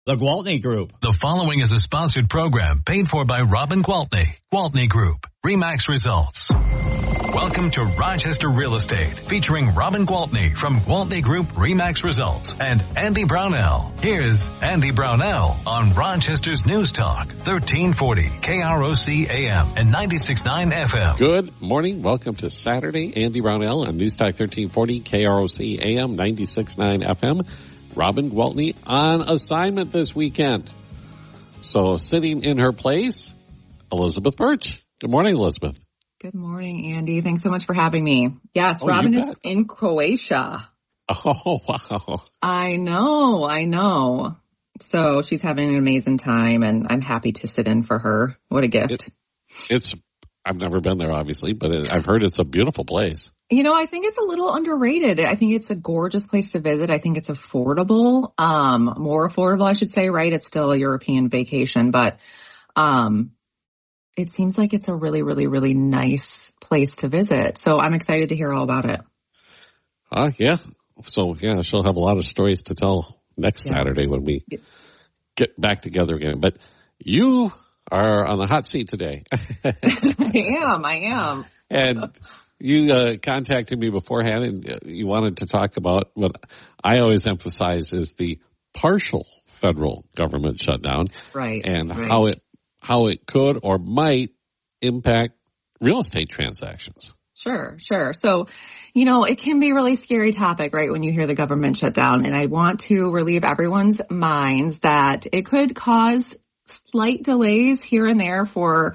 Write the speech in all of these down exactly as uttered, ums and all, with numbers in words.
The Gwaltney Group. The following is a sponsored program paid for by Robin Gwaltney. Gwaltney Group. RE/MAX Results. Welcome to Rochester Real Estate, featuring Robin Gwaltney from Gwaltney Group RE/MAX Results and Andy Brownell. Here's Andy Brownell on Rochester's News Talk, thirteen forty K R O C A M and ninety-six point nine F M. Good morning. Welcome to Saturday. Andy Brownell on News Talk thirteen forty K R O C A M, ninety-six point nine F M. Robin Gwaltney on assignment this weekend. So sitting in her place, Elizabeth Birch. Good morning, Elizabeth. Good morning, Andy. Thanks so much for having me. Yes, oh, Robin is in Croatia. Oh, wow. I know, I know. So she's having an amazing time, and I'm happy to sit in for her. What a gift. It, it's, I've never been there, obviously, but it, I've heard it's a beautiful place. You know, I think it's a little underrated. I think it's a gorgeous place to visit. I think it's affordable, um, more affordable, I should say, right? It's still a European vacation, but um, it seems like it's a really, really, really nice place to visit. So I'm excited to hear all about it. Uh, yeah. So, yeah, she'll have a lot of stories to tell next yes. Saturday when we get back together again. But you are on the hot seat today. I am. I am. And you uh, contacted me beforehand, and you wanted to talk about what I always emphasize is the partial federal government shutdown, right? And right. how it how it could or might impact real estate transactions. Sure, sure. So, you know, it can be a really scary topic, right, when you hear the government shutdown. And I want to relieve everyone's minds that it could cause slight delays here and there for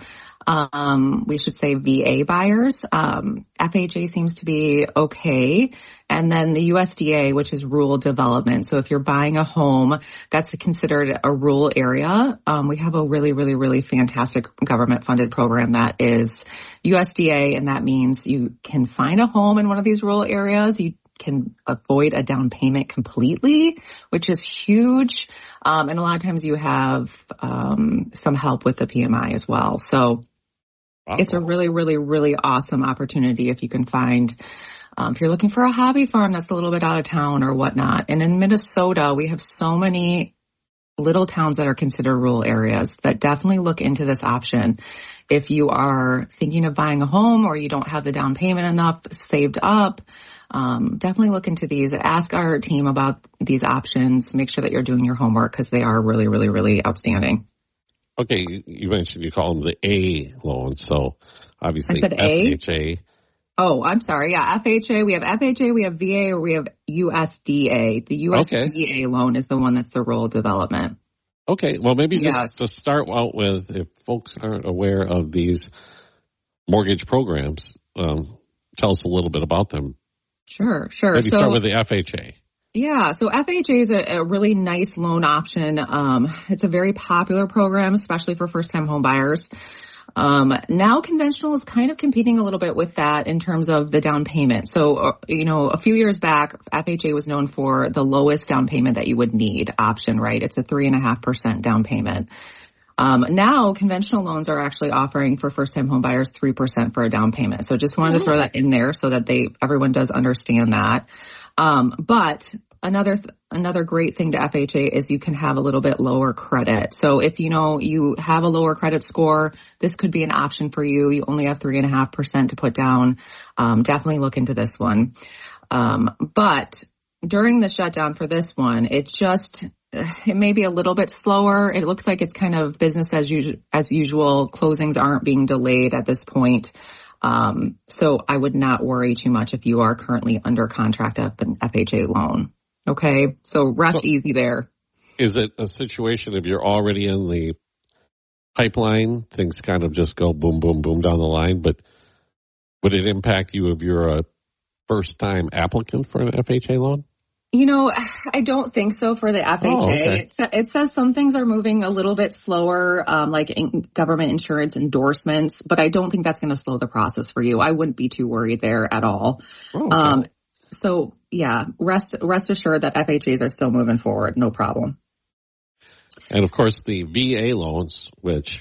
Um, we should say V A buyers. Um, F H A seems to be okay. And then the U S D A, which is rural development. So if you're buying a home that's considered a rural area, um, we have a really, really, really fantastic government funded program that is U S D A. And that means you can find a home in one of these rural areas. You can avoid a down payment completely, which is huge. Um, and a lot of times you have um, some help with the P M I as well. So wow. It's a really, really, really awesome opportunity if you can find, um, if you're looking for a hobby farm that's a little bit out of town or whatnot. And in Minnesota, we have so many little towns that are considered rural areas that definitely look into this option. If you are thinking of buying a home or you don't have the down payment enough saved up, Um, definitely look into these. Ask our team about these options. Make sure that you're doing your homework because they are really, really, really outstanding. Okay, you mentioned you call them the A loans, so obviously I said F H A. A. Oh, I'm sorry. Yeah, F H A. We have F H A, we have V A, or we have U S D A. The U S D A okay. loan is the one that's the rural development. Okay, well, maybe just yes. to start out with, if folks aren't aware of these mortgage programs, um, tell us a little bit about them. Sure, sure. Maybe so, start with the F H A. Yeah, so F H A is a, a really nice loan option. Um, it's a very popular program, especially for first-time home buyers. Um, now conventional is kind of competing a little bit with that in terms of the down payment. So, uh, you know, a few years back, F H A was known for the lowest down payment that you would need option, right? It's a three and a half percent down payment. Um, now conventional loans are actually offering for first-time home buyers three percent for a down payment. So just wanted to throw that in there so that they, everyone does understand that. Um, but another, another great thing to F H A is you can have a little bit lower credit. So if, you know, you have a lower credit score, this could be an option for you. You only have three and a half percent to put down. Um, definitely look into this one. Um, but during the shutdown for this one, it just, it may be a little bit slower. It looks like it's kind of business as usual. As usual, closings aren't being delayed at this point. Um, so I would not worry too much if you are currently under contract of an F H A loan. Okay, so rest so easy there. Is it a situation if you're already in the pipeline, things kind of just go boom, boom, boom down the line, but would it impact you if you're a first-time applicant for an F H A loan? You know, I don't think so for the F H A. Oh, okay. it, it says some things are moving a little bit slower, um, like in government insurance endorsements, but I don't think that's going to slow the process for you. I wouldn't be too worried there at all. Oh, okay. Um, so, yeah, rest rest assured that F H As are still moving forward. No problem. And, of course, the V A loans, which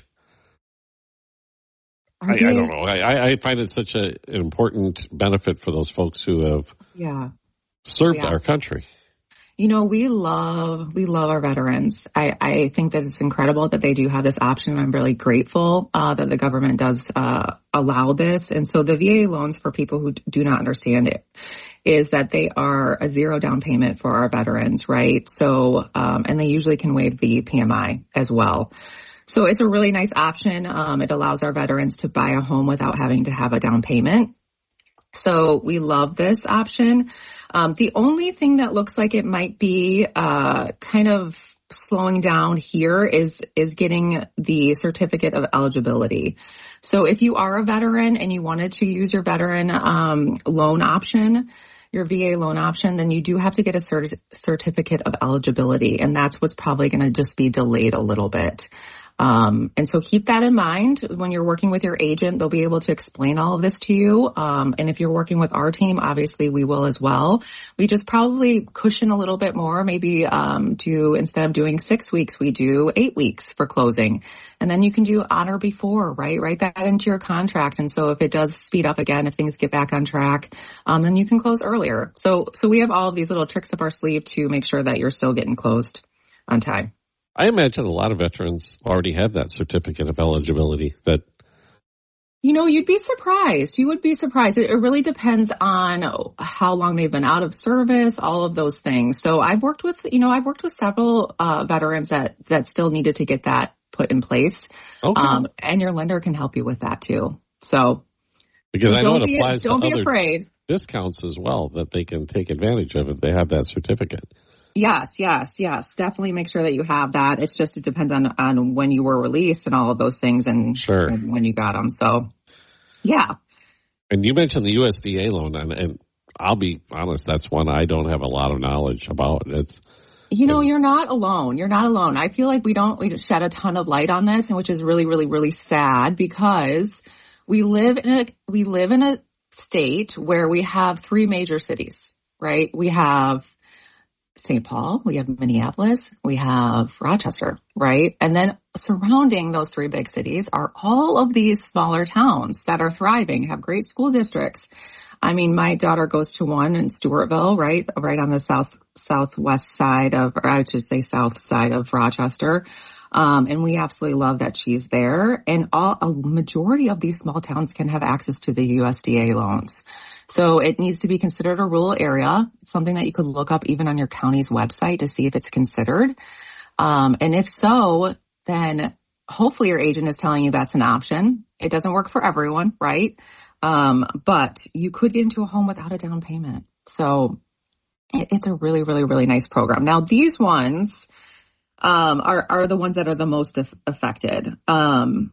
I, I don't know. I, I find it such a, an important benefit for those folks who have yeah. served yeah. our country. You know, we love, we love our veterans. I, I think that it's incredible that they do have this option. I'm really grateful uh, that the government does uh, allow this. And so the V A loans, for people who do not understand it, is that they are a zero down payment for our veterans, right? So, um, and they usually can waive the P M I as well. So it's a really nice option. Um, it allows our veterans to buy a home without having to have a down payment. So we love this option. Um, the only thing that looks like it might be uh, kind of slowing down here is is getting the certificate of eligibility. So if you are a veteran and you wanted to use your veteran um, loan option, your V A loan option, then you do have to get a cert- certificate of eligibility, and that's what's probably going to just be delayed a little bit. Um, and so keep that in mind when you're working with your agent. They'll be able to explain all of this to you. Um, and if you're working with our team, obviously we will as well. We just probably cushion a little bit more, maybe, um, do, instead of doing six weeks, we do eight weeks for closing. And then you can do on or before, right? Write that into your contract. And so if it does speed up again, if things get back on track, um, then you can close earlier. So, so we have all of these little tricks up our sleeve to make sure that you're still getting closed on time. I imagine a lot of veterans already have that certificate of eligibility. That, you know, you'd be surprised. You would be surprised. It, it really depends on how long they've been out of service, all of those things. So I've worked with, you know, I've worked with several uh, veterans that, that still needed to get that put in place. Okay. Um, and your lender can help you with that too. So because so I know it be, applies to don't be other afraid. discounts as well that they can take advantage of if they have that certificate. Yes, yes, yes. Definitely make sure that you have that. It's just, it depends on, on when you were released and all of those things and, sure. and when you got them. So, yeah. And you mentioned the U S D A loan, and, and I'll be honest, that's one I don't have a lot of knowledge about. It's, you know, you're not alone. You're not alone. I feel like we don't, we shed a ton of light on this, and which is really, really, really sad because we live in a, we live in a state where we have three major cities, right? We have Saint Paul, we have Minneapolis, we have Rochester, right? And then surrounding those three big cities are all of these smaller towns that are thriving, have great school districts. I mean, my daughter goes to one in Stewartville, right? Right on the south, southwest side of, or I should say south side of Rochester. Um, and we absolutely love that she's there. And all, a majority of these small towns can have access to the U S D A loans. So it needs to be considered a rural area. It's something that you could look up even on your county's website to see if it's considered. Um, and if so, then hopefully your agent is telling you that's an option. It doesn't work for everyone, right? Um, but you could get into a home without a down payment. So it, it's a really, really, really nice program. Now, these ones um, are, are the ones that are the most af- affected. Um,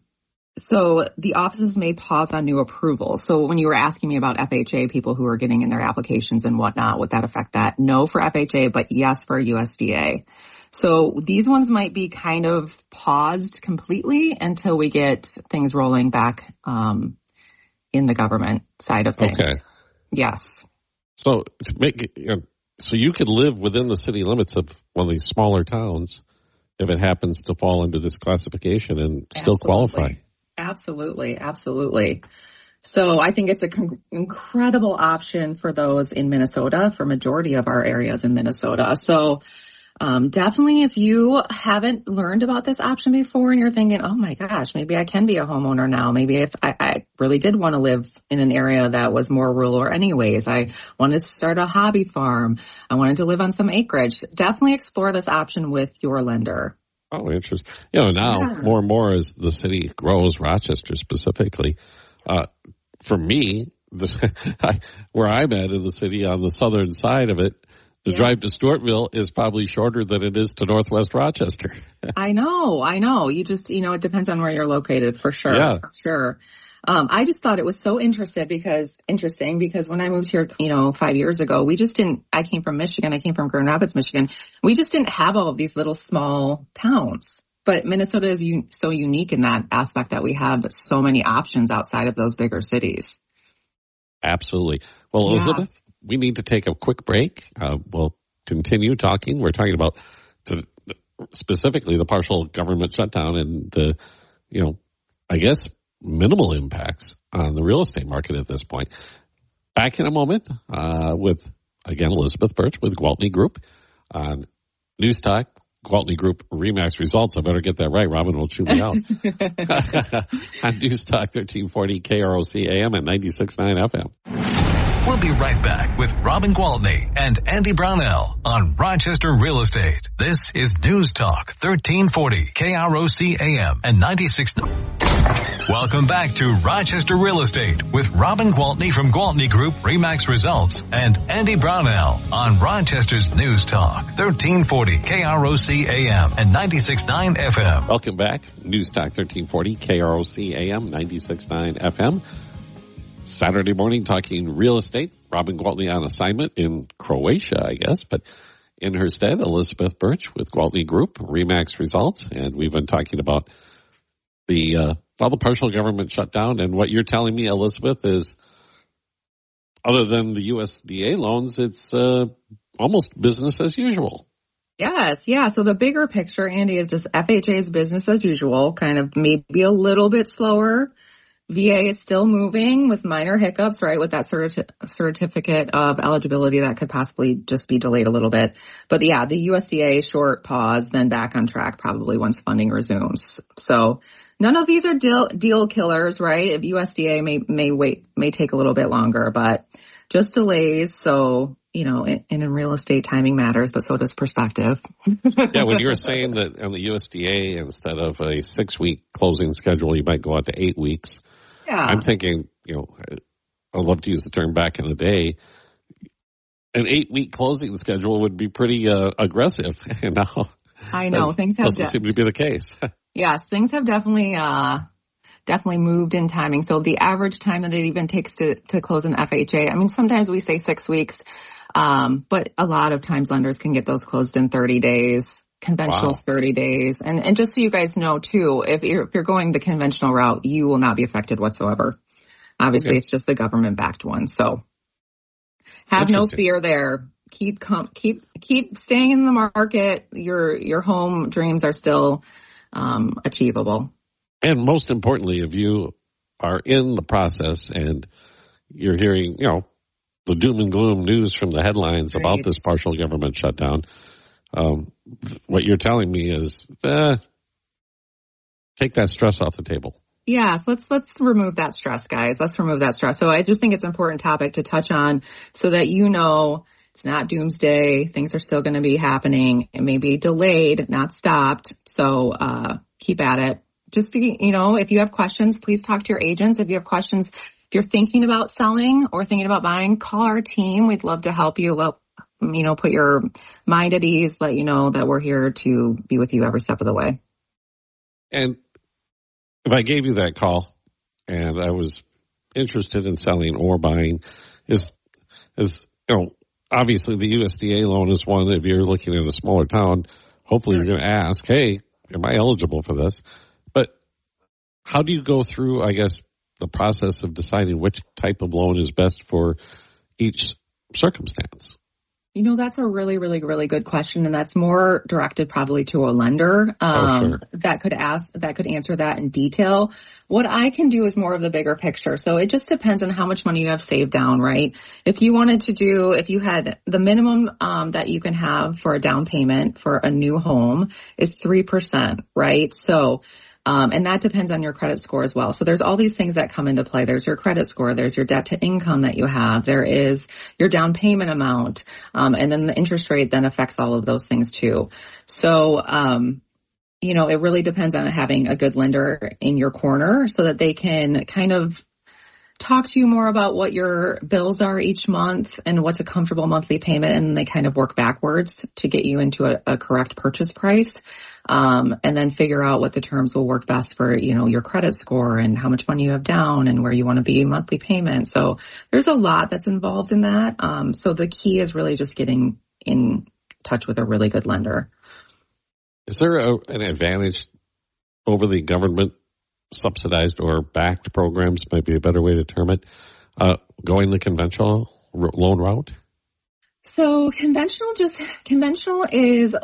So the offices may pause on new approvals. So when you were asking me about F H A, people who are getting in their applications and whatnot, would that affect that? No for F H A, but yes for U S D A. So these ones might be kind of paused completely until we get things rolling back um, in the government side of things. Okay. Yes. So to make you know, so you could live within the city limits of one of these smaller towns if it happens to fall into this classification and still Absolutely. qualify. Absolutely. Absolutely. So I think it's an con- incredible option for those in Minnesota, for majority of our areas in Minnesota. So um, definitely if you haven't learned about this option before and you're thinking, oh my gosh, maybe I can be a homeowner now. Maybe if I, I really did want to live in an area that was more rural anyways, I wanted to start a hobby farm. I wanted to live on some acreage. Definitely explore this option with your lender. Oh, interesting. You know, now yeah. more and more as the city grows, Rochester specifically, uh, for me, the, I, where I'm at in the city on the southern side of it, the yeah. drive to Stewartville is probably shorter than it is to Northwest Rochester. I know, I know. You just, you know, it depends on where you're located for sure. Yeah. For sure. Um, I just thought it was so interested because interesting because when I moved here, you know, five years ago, we just didn't, I came from Michigan. I came from Grand Rapids, Michigan. We just didn't have all of these little small towns. But Minnesota is un- so unique in that aspect that we have so many options outside of those bigger cities. Absolutely. Well, yeah. Elizabeth, we need to take a quick break. Uh, we'll continue talking. We're talking about the, specifically the partial government shutdown and the, you know, I guess, minimal impacts on the real estate market at this point. Back in a moment uh, with, again, Elizabeth Birch with Gwaltney Group on News Talk, Gwaltney Group Remax Results. I better get that right. Robin will chew me out. On News Talk thirteen forty K R O C A M and ninety-six point nine F M. We'll be right back with Robin Gwaltney and Andy Brownell on Rochester Real Estate. This is News Talk thirteen forty K R O C A M and ninety-six. Welcome back to Rochester Real Estate with Robin Gwaltney from Gwaltney Group Remax Results and Andy Brownell on Rochester's News Talk thirteen forty K R O C A M and ninety-six point nine F M. Welcome back. News Talk thirteen forty K R O C A M ninety-six point nine F M. Saturday morning talking real estate. Robin Gwaltney on assignment in Croatia, I guess, but in her stead, Elizabeth Birch with Gwaltney Group Remax Results, and we've been talking about the uh, well, the partial government shutdown. And what you're telling me, Elizabeth, is other than the U S D A loans, it's uh, almost business as usual. Yes, yeah. So the bigger picture, Andy, is just F H A's business as usual, kind of maybe a little bit slower. V A is still moving with minor hiccups, right, with that certi- certificate of eligibility that could possibly just be delayed a little bit. But yeah, the U S D A short pause, then back on track probably once funding resumes. So none of these are deal, deal killers, right? If U S D A may, may wait, may take a little bit longer, but just delays. So, you know, and in, in real estate, timing matters, but so does perspective. Yeah, when you were saying that on the U S D A, instead of a six-week closing schedule, you might go out to eight weeks. Yeah. I'm thinking, you know, I love to use the term back in the day. An eight-week closing schedule would be pretty uh, aggressive. And now, I know things have doesn't de- seem to be the case. Yes, things have definitely, uh, definitely moved in timing. So the average time that it even takes to to close an F H A, I mean, sometimes we say six weeks, um, but a lot of times lenders can get those closed in thirty days. Conventional Wow. thirty days. And and just so you guys know too, if you're, if you're going the conventional route, you will not be affected whatsoever. Obviously, Okay. it's just the government backed one. So have no fear there. Keep com- keep keep staying in the market. Your your home dreams are still um, achievable. And most importantly, if you are in the process and you're hearing, you know, the doom and gloom news from the headlines Right. about this partial government shutdown, um, what you're telling me is, eh, take that stress off the table. Yes, let's let's remove that stress, guys. Let's remove that stress. So I just think it's an important topic to touch on so that you know it's not doomsday. Things are still going to be happening. It may be delayed, not stopped. So uh, keep at it. Just be, you know, if you have questions, please talk to your agents. If you have questions, if you're thinking about selling or thinking about buying, call our team. We'd love to help you. Love, you know, put your mind at ease, let you know that we're here to be with you every step of the way. And if I gave you that call and I was interested in selling or buying, is, is, you know, obviously the U S D A loan is one that if you're looking at a smaller town, hopefully you're going to ask, hey, am I eligible for this? But how do you go through, I guess, the process of deciding which type of loan is best for each circumstance? You know, that's a really, really, really good question. And that's more directed probably to a lender um, oh, sure. that could ask, that could answer that in detail. What I can do is more of the bigger picture. So it just depends on how much money you have saved down, right? If you wanted to do, if you had the minimum um, that you can have for a down payment for a new home is three percent, right? So Um, and that depends on your credit score as well. So there's all these things that come into play. There's your credit score. There's your debt to income that you have. There is your down payment amount. Um, and then the interest rate then affects all of those things too. So, um, you know, it really depends on having a good lender in your corner so that they can kind of talk to you more about what your bills are each month and what's a comfortable monthly payment. And they kind of work backwards to get you into a, a correct purchase price. Um, and then figure out what the terms will work best for, you know, your credit score and how much money you have down and where you want to be monthly payment. So there's a lot that's involved in that. Um, so the key is really just getting in touch with a really good lender. Is there a, an advantage over the government subsidized or backed programs, might be a better way to term it, uh, going the conventional r- loan route? So conventional just, conventional is,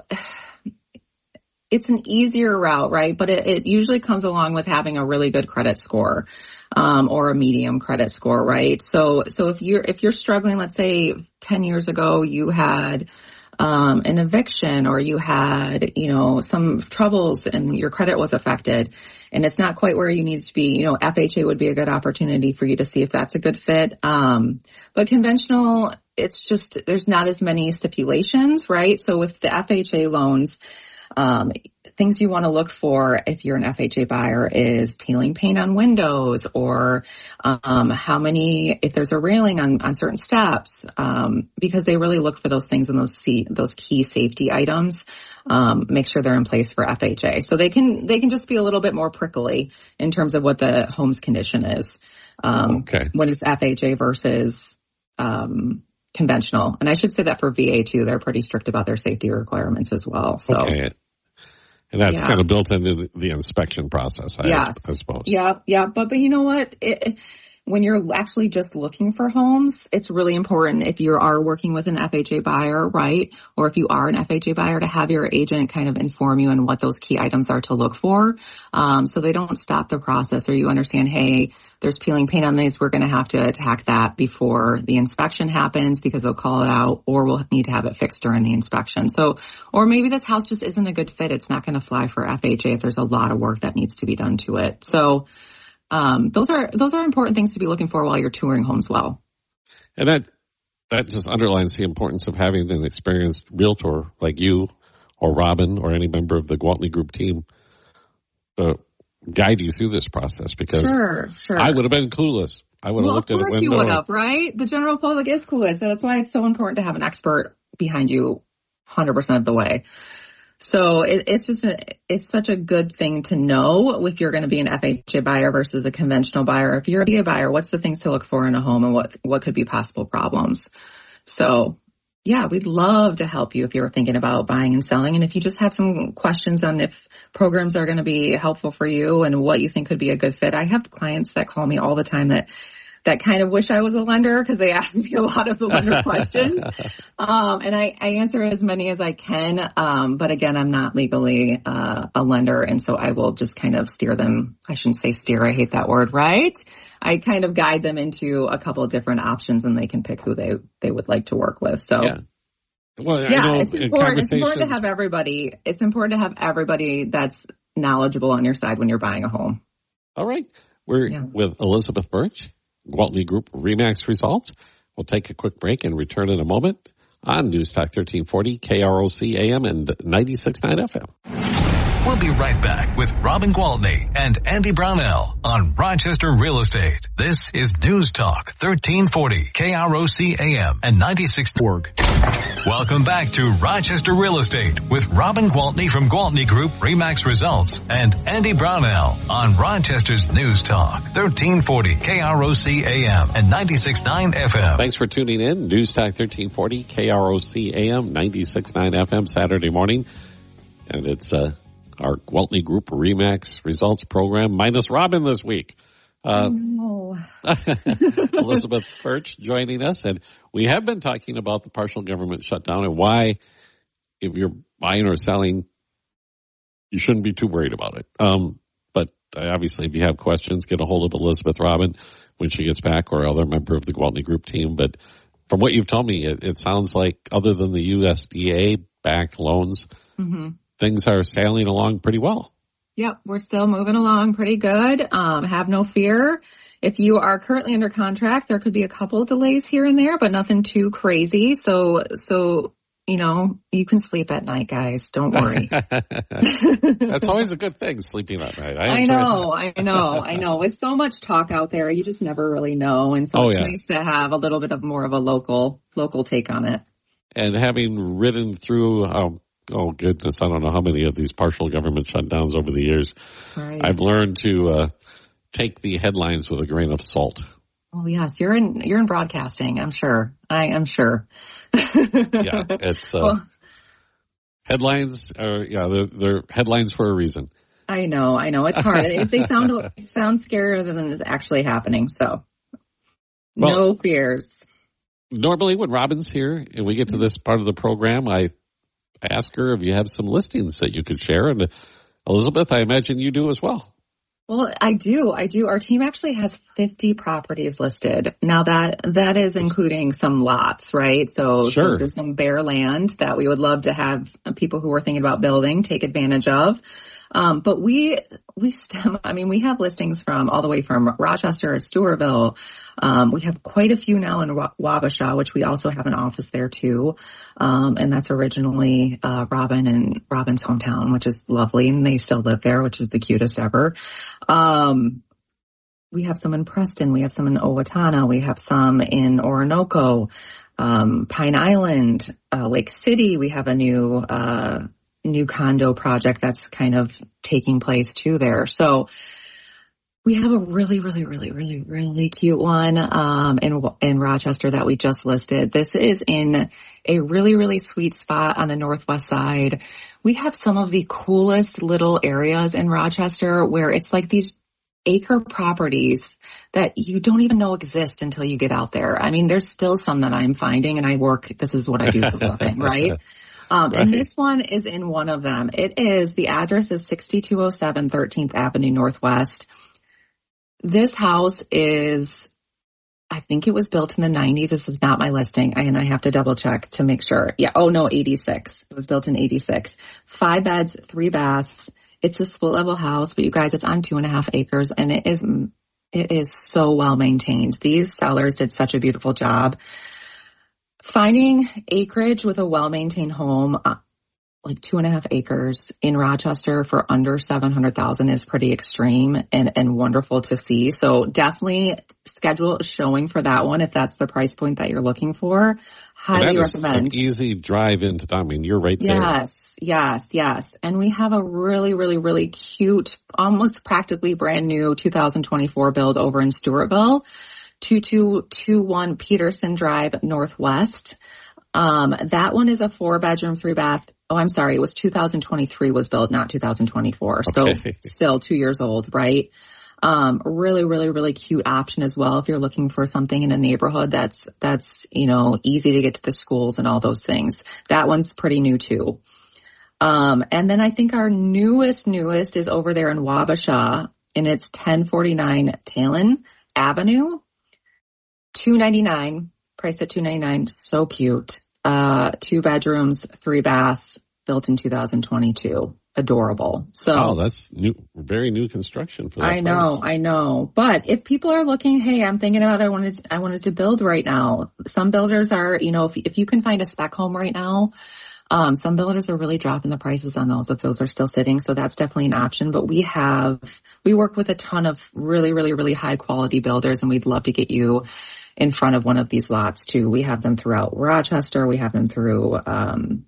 it's an easier route, right? But it, it usually comes along with having a really good credit score, um, or a medium credit score, right? So, so if you're, if you're struggling, let's say ten years ago, you had, um, an eviction, or you had, you know, some troubles and your credit was affected and it's not quite where you need to be, you know, F H A would be a good opportunity for you to see if that's a good fit. Um, but conventional, it's just, there's not as many stipulations, right? So with the F H A loans, Um, things you want to look for if you're an F H A buyer is peeling paint on windows, or um, how many, if there's a railing on, on certain steps, um, because they really look for those things and those see, those key safety items. Um, make sure they're in place for F H A. So they can they can just be a little bit more prickly in terms of what the home's condition is. Um, okay. When it's F H A versus um, conventional. And I should say that for V A too. They're pretty strict about their safety requirements as well. So. Okay. And that's yeah. kind of built into the inspection process, I, yes. I suppose. Yeah, yeah. But, but you know what? It, when you're actually just looking for homes, it's really important if you are working with an F H A buyer, right? Or if you are an F H A buyer, to have your agent kind of inform you on what those key items are to look for. Um, so they don't stop the process, or you understand, hey, there's peeling paint on these. We're going to have to attack that before the inspection happens because they'll call it out, or we'll need to have it fixed during the inspection. So, or maybe this house just isn't a good fit. It's not going to fly for F H A if there's a lot of work that needs to be done to it. So, Um, those are, those are important things to be looking for while you're touring homes well. And that, that just underlines the importance of having an experienced realtor like you or Robin or any member of the Gwaltney Group team to guide you through this process, because sure, sure. I would have been clueless. I would have well, looked at a window. Of course you would have, right? The general public is clueless. So that's why it's so important to have an expert behind you one hundred percent of the way. So it, it's just, a, it's such a good thing to know if you're going to be an F H A buyer versus a conventional buyer. If you're a V A buyer, what's the things to look for in a home, and what, what could be possible problems? So yeah, we'd love to help you if you're thinking about buying and selling. And if you just have some questions on if programs are going to be helpful for you and what you think could be a good fit. I have clients that call me all the time that that kind of wish I was a lender, because they ask me a lot of the lender questions. Um, and I, I answer as many as I can. Um, but again, I'm not legally uh, a lender. And so I will just kind of steer them. I shouldn't say steer. I hate that word, right? I kind of guide them into a couple of different options, and they can pick who they, they would like to work with. So yeah, well, yeah, I know it's important. It's important to have everybody. It's important to have everybody that's knowledgeable on your side when you're buying a home. All right. We're yeah. with Elizabeth Birch, Gwaltney Group RE/MAX results. We'll take a quick break and return in a moment on News Talk thirteen forty, K R O C A M and ninety-six point nine F M. We'll be right back with Robin Gwaltney and Andy Brownell on Rochester Real Estate. This is News Talk thirteen forty, K R O C A M and ninety-six point nine. Welcome back to Rochester Real Estate with Robin Gwaltney from Gwaltney Group RE/MAX Results and Andy Brownell on Rochester's News Talk thirteen forty, K R O C A M and ninety-six point nine F M. Thanks for tuning in. News Talk thirteen forty, K R O C A M, ninety-six point nine F M, Saturday morning. And it's uh, our Gwaltney Group RE/MAX Results program, minus Robin this week. Uh, no. Elizabeth Birch joining us, and we have been talking about the partial government shutdown and why, if you're buying or selling, you shouldn't be too worried about it. Um, but obviously, if you have questions, get a hold of Elizabeth Robin when she gets back, or other member of the Gwaltney Group team. But from what you've told me, it, it sounds like other than the U S D A-backed loans, mm-hmm. things are sailing along pretty well. Yep, we're still moving along pretty good. Um, have no fear. If you are currently under contract, there could be a couple delays here and there, but nothing too crazy. So, so you know, you can sleep at night, guys. Don't worry. That's always a good thing, sleeping at night. I, I know, I know, I know. With so much talk out there, you just never really know. And so oh, it's yeah. nice to have a little bit of more of a local, local take on it. And having ridden through, um, oh goodness, I don't know how many of these partial government shutdowns over the years, right. I've learned to uh, take the headlines with a grain of salt. Oh yes, you're in you're in broadcasting. I'm sure. I am sure. yeah, it's uh, well, headlines. Are, yeah, they're, they're headlines for a reason. I know, I know. It's hard. They sound sound scarier than is actually happening. So, well, no fears. Normally, when Robin's here and we get to this part of the program, I ask her if you have some listings that you could share. And Elizabeth, I imagine you do as well. Well, I do. I do. Our team actually has fifty properties listed. Now that, that is including some lots, right? So, Sure. so there's some bare land that we would love to have people who are thinking about building take advantage of. Um, but we, we stem, I mean, we have listings from all the way from Rochester, Stewartville. Um, we have quite a few now in Wabasha, which we also have an office there too. Um, and that's originally, uh, Robin and Robin's hometown, which is lovely. And they still live there, which is the cutest ever. Um, we have some in Preston. We have some in Owatonna. We have some in Orinoco, um, Pine Island, uh, Lake City. We have a new, uh, new condo project that's kind of taking place too there. So we have a really, really, really, really, really cute one, um, in, in Rochester that we just listed. This is in a really, really sweet spot on the northwest side. We have some of the coolest little areas in Rochester where it's like these acre properties that you don't even know exist until you get out there. I mean, there's still some that I'm finding, and I work, this is what I do for a living, right? Um, right. And this one is in one of them. It is, the address is sixty-two oh seven thirteenth Avenue Northwest. This house is, I think it was built in the nineties. This is not my listing, and I have to double check to make sure. Yeah. Oh no, eighty-six. It was built in eighty-six. Five beds, three baths. It's a split level house, but you guys, it's on two and a half acres, and it is, it is so well maintained. These sellers did such a beautiful job. Finding acreage with a well-maintained home, uh, like two and a half acres in Rochester for under seven hundred thousand is pretty extreme and, and wonderful to see. So definitely schedule a showing for that one if that's the price point that you're looking for. Highly that is recommend. An easy drive into town. I mean, you're right there. Yes, yes, yes. And we have a really, really, really cute, almost practically brand new two thousand twenty-four build over in Stewartville. two two two one Peterson Drive Northwest. Um, that one is a four bedroom, three bath. Oh, I'm sorry. It was two thousand twenty-three was built, not two thousand twenty-four. So okay. Still two years old, right? Um, really, really, really cute option as well. If you're looking for something in a neighborhood that's, that's, you know, easy to get to the schools and all those things. That one's pretty new too. Um, and then I think our newest, newest is over there in Wabasha, and it's ten forty-nine Talon Avenue. two ninety-nine, priced at two ninety-nine. So cute. Uh, two bedrooms, three baths, built in two thousand twenty-two. Adorable. So, oh, that's new, very new construction for that I know, price. I know. But if people are looking, hey, I'm thinking about, I wanted, to, I wanted to build right now. Some builders are, you know, if if you can find a spec home right now, um, some builders are really dropping the prices on those if those are still sitting. So that's definitely an option. But we have, we work with a ton of really, really, really high quality builders, and we'd love to get you in front of one of these lots too. We have them throughout Rochester. We have them through, um,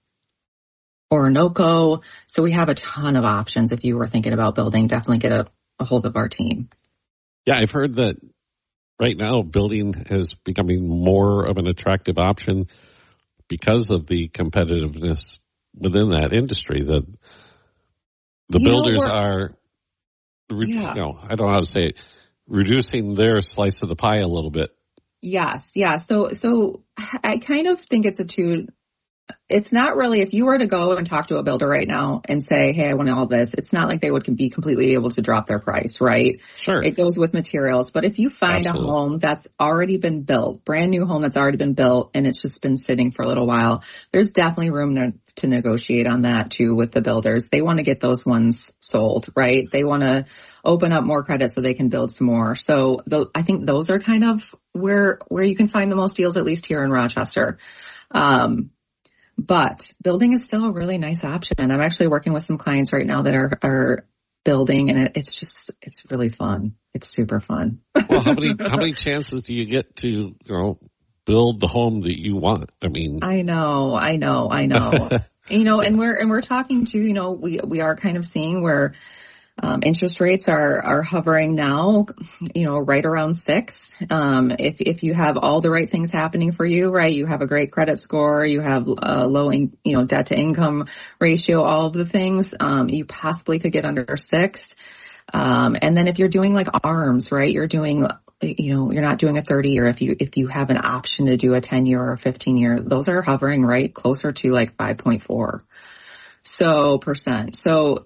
Orinoco. So we have a ton of options. If you were thinking about building, definitely get a, a hold of our team. Yeah, I've heard that right now building is becoming more of an attractive option because of the competitiveness within that industry. That the You know, builders we're- are, re- Yeah. you know, I don't know how to say it, reducing their slice of the pie a little bit. Yes, yeah. So, so I kind of think it's a two. It's not really, if you were to go and talk to a builder right now and say, hey, I want all this, it's not like they would be completely able to drop their price, right? Sure. It goes with materials. But if you find Absolutely. a home that's already been built, brand new home that's already been built, and it's just been sitting for a little while, there's definitely room to, to negotiate on that too with the builders. They want to get those ones sold, right? They want to open up more credit so they can build some more. So th- I think those are kind of where, where you can find the most deals, at least here in Rochester. Um, But building is still a really nice option. And I'm actually working with some clients right now that are, are building, and it, it's just, it's really fun. It's super fun. Well, how many, how many chances do you get to, you know, build the home that you want? I mean, I know, I know, I know. You know, and we're, and we're talking to, you know, we, we are kind of seeing where, um, interest rates are, are hovering now, you know, right around six. Um, if, if you have all the right things happening for you, right, you have a great credit score, you have a low, in, you know, debt to income ratio, all of the things, um, you possibly could get under six. Um, and then if you're doing like ARMs, right, you're doing, you know, you're not doing a thirty year. If you, if you have an option to do a ten year or a fifteen year, those are hovering right closer to like five point four. So percent. So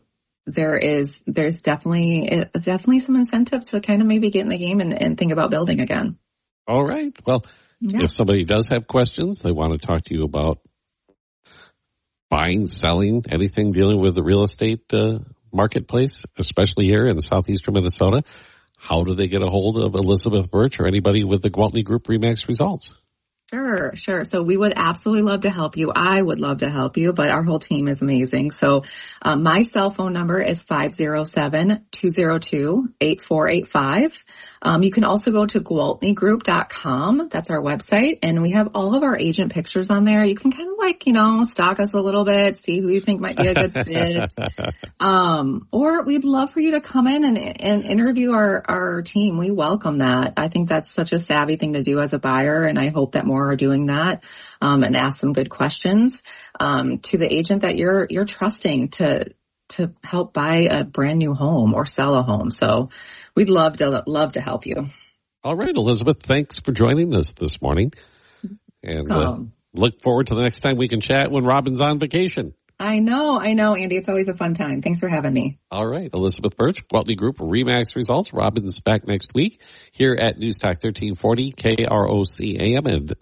there is, there's definitely, it's definitely some incentive to kind of maybe get in the game and, and think about building again. All right. Well, yeah. If somebody does have questions, they want to talk to you about buying, selling, anything dealing with the real estate uh, marketplace, especially here in southeastern Minnesota, how do they get a hold of Elizabeth Birch or anybody with the Gwaltney Group RE/MAX results? Sure, sure. So we would absolutely love to help you. I would love to help you, but our whole team is amazing. So um, my cell phone number is five oh seven, two oh two, eight four eight five. Um, you can also go to gwaltney group dot com. That's our website. And we have all of our agent pictures on there. You can kind of like, you know, stalk us a little bit, see who you think might be a good fit. um, or we'd love for you to come in and, and interview our, our team. We welcome that. I think that's such a savvy thing to do as a buyer. And I hope that more are doing that, um, and ask some good questions, um, to the agent that you're, you're trusting to, to help buy a brand new home or sell a home. So we'd love to, love to help you. All right, Elizabeth, thanks for joining us this morning, and uh, look forward to the next time we can chat when Robin's on vacation. I know, I know, Andy. It's always a fun time. Thanks for having me. All right. Elizabeth Birch, Gwaltney Group RE/MAX results. Robin's back next week here at News Talk thirteen forty K R O C A M and